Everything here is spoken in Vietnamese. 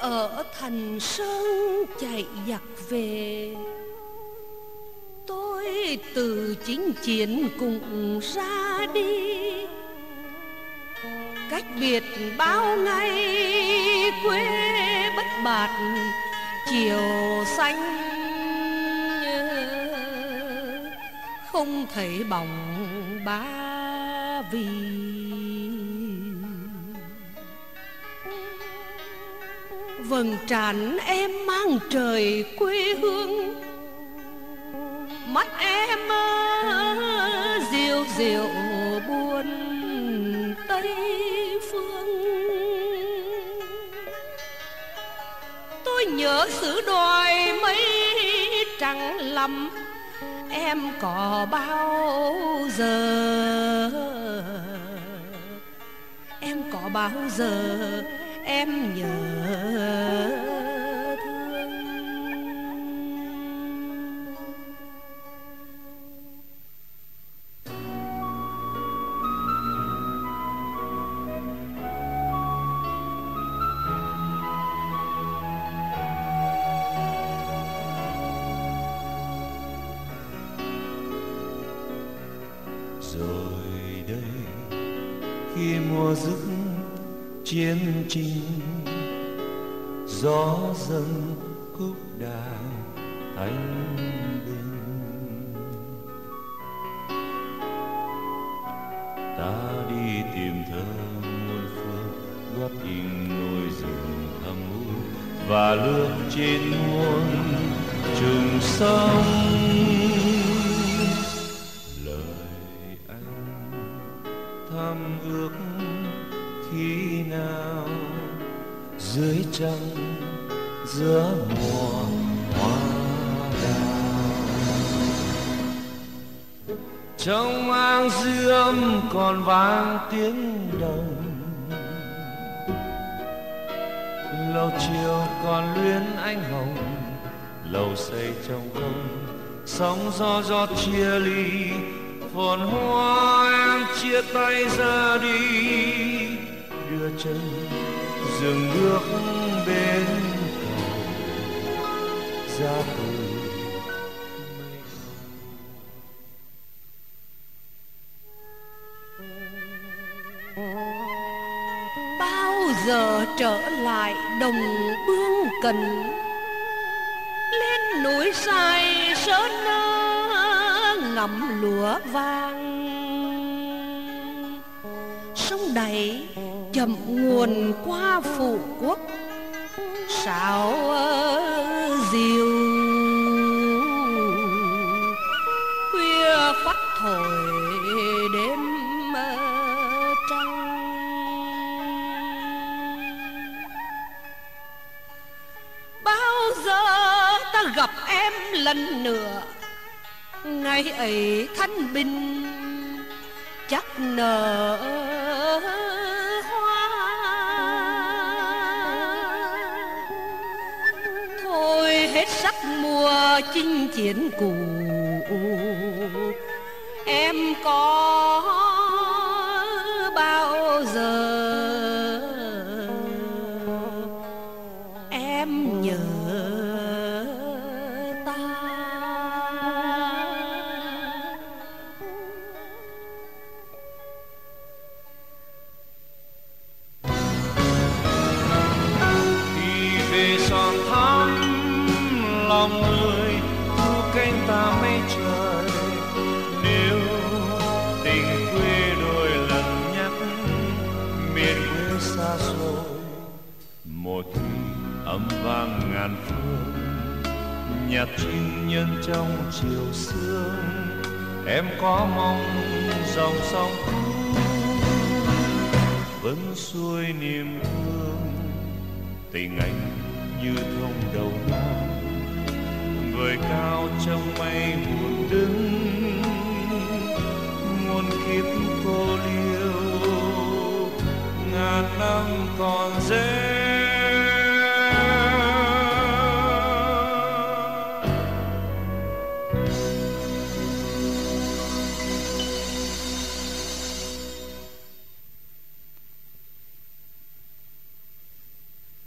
ở thành sơn chạy giặc về. Tôi từ chính chiến cùng ra đi, cách biệt bao ngày quê bất bạt chiều xanh, không thấy bóng Ba Vì. Vầng trán em mang trời quê hương, mắt em diệu diệu buồn Tây phương. Tôi nhớ xứ đồi mây trắng lắm, em có bao giờ, em có bao giờ em nhớ thương. Rồi đây khi mùa dứt chiến trình, gió dâng khúc đàn thanh bình, ta đi tìm thơ muôn phương, gót in nỗi rừng thầm u và lướt trên muôn trùng sông. Lời anh thầm ước khi nào dưới trăng giữa mùa hoa đào, trong áng dương còn vang tiếng đồng, lầu chiều còn luyến ánh hồng, lầu xây trong không sóng gió gió chia ly, phồn hoa em chia tay ra đi, đưa chân dừng bước bên cầu ra từ mây hồng. Bao giờ trở lại đồng Bương Cần, lên núi Sài Sơn ngắm lúa vàng, sông đầy chậm nguồn qua Phủ Quốc, sáo diều khuya phất thổi đêm trăng. Bao giờ ta gặp em lần nữa, ngày ấy thanh bình chắc nở hoa. Thôi hết sắc mùa chinh chiến cũ, em có bao giờ em nhớ ta. khi về son thắm lòng người thu cánh ta mây trời, nếu tình quê đôi lần nhắc miền quê xa xôi, một khi âm vang ngàn phương nhạc chim nhân trong chiều sương, em có mong dòng sông vẫn xuôi niềm thương. Tình anh như thông đầu non vời cao trong mây buồn đứng, muôn kiếp cô liêu ngàn năm còn dễ